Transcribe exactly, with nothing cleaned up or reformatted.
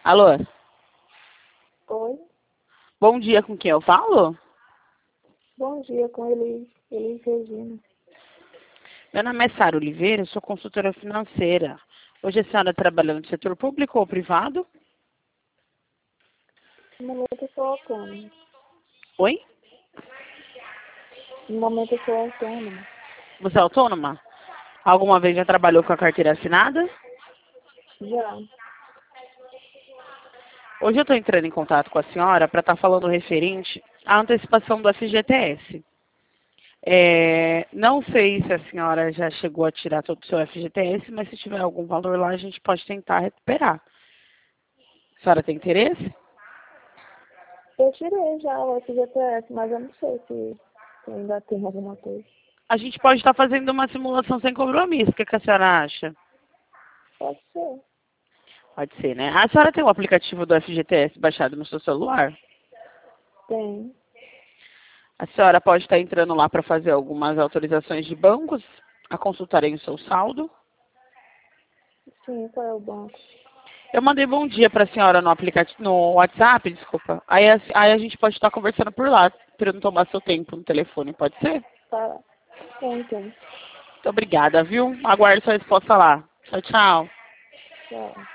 Alô? Oi, Bom dia, com quem eu falo? bom dia, com ele, Elis Regina. Meu nome é Sara Oliveira, eu sou consultora financeira. Hoje a senhora trabalha no setor público ou privado? No momento eu sou autônoma. Oi? No momento eu sou autônoma. Você é autônoma? Alguma vez já trabalhou com a carteira assinada? Já. Hoje eu estou entrando em contato com a senhora para estar falando referente à antecipação do F G T S. É, não sei se a senhora já chegou a tirar todo o seu F G T S, mas se tiver algum valor lá, a gente pode tentar recuperar. A senhora tem interesse? Eu tirei já o F G T S, mas eu não sei se, se ainda tem alguma coisa. A gente pode estar fazendo uma simulação sem compromisso. O que, que a senhora acha? Pode ser. Pode ser, né? A senhora tem o aplicativo do F G T S baixado no seu celular? Tem. A senhora pode estar entrando lá para fazer algumas autorizações de bancos, a consultarem o seu saldo. Sim, qual é o banco? Eu mandei bom dia para a senhora no aplicativo, no WhatsApp, desculpa. Aí a, aí a gente pode estar conversando por lá, para não tomar seu tempo no telefone, pode ser? Tá. Tem, tem. Muito obrigada, viu? Aguardo sua resposta lá. Tchau, tchau. Tchau.